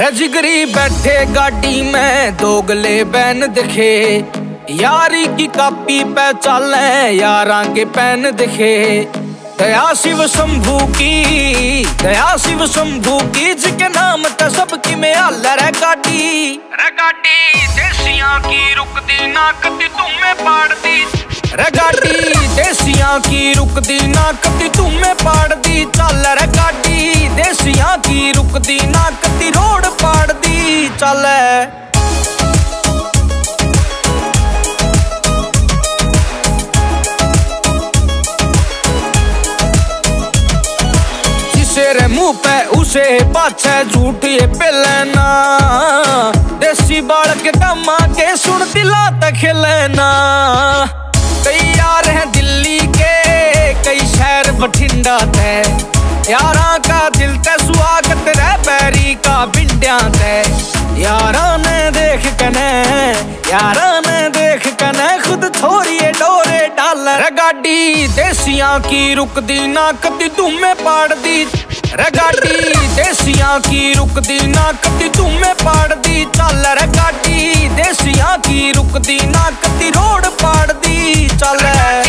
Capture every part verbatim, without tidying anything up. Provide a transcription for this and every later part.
रजगरी बैठे गाड़ी में दोगले बैन दिखे, यारी की कापी पे चले यारा के पैन दिखे। दया शिव शंभू की, दया शिव शंभू की, जिसके नाम ते सबकी में हाल रे गाड़ी रे गाड़ी देसियां की रुकदी ना कदी तुम्हें पाड़ दी रे गाड़ी देसियां की रुकदी ना कदी तुम्हें पाड़ दी। चल रे गाड़ी देसियां की रुकदी ना कदी रोड पाड़ दी। चल तेरे मुंह पे उसे पाछे झूठ ये पिलना, देसी बाल के कमा के सुन दिला तक खिलना। कई यार हैं दिल्ली के, कई शहर बठिंडा ते, यारा का दिल ते स्वागत रे बैरी का बिंडिया ते। यारा ने देख कने, यारा ने देख कने खुद छोरिए डोरे डाल रे गाड़ी देसियां की रुकदी ना कदी तुम्हें पाड़ दी रे गाड़ी देसियां की रुकदी ना कदी तुम्हें पाड़ दी। चल रे गाड़ी देसियां की रुकदी ना कदी रोड पाड़ दी। चल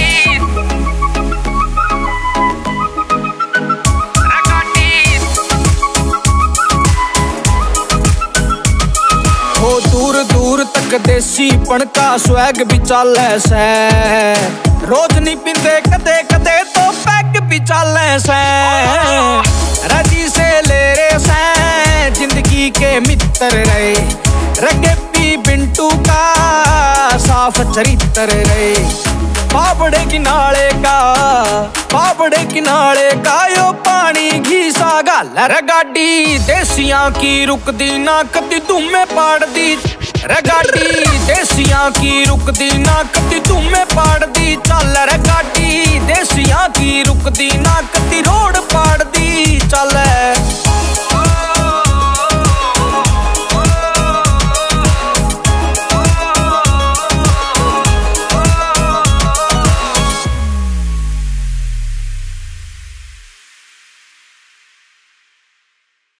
हो दूर दूर तक देसी पण का स्वैग भी चाले से, रोज नहीं पींदे कदे कदे तो पैग भी चाले से। रजी से ले रे से जिंदगी के मित्र रहे, रगे पी बिंटू का साफ चरित्र रहे। बाबड़े किनारे का, बाबड़े किनारे का यो पानी घी सा गाल रे गाड़ी देसियां की रुकदी ना कदी तुम्हें पाड़ दी रे गाड़ी देसियां की रुकदी ना कदी तुम्हें पाड़ दी। चल रे गाड़ी देसियां की रुकदी ना कदी